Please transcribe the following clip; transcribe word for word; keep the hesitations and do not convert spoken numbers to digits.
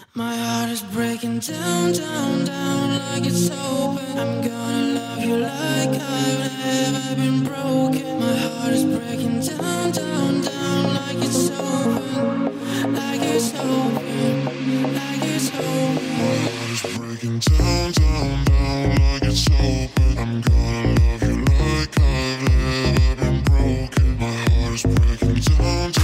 My heart is breaking down, down, down like it's open. I'm gonna love you like I've never been broken. My heart is breaking down, down, down like it's open. Like it's open, like it's open. My heart is breaking down, down, down like it's open. I'm gonna love you like I've never been broken. My heart is breaking down,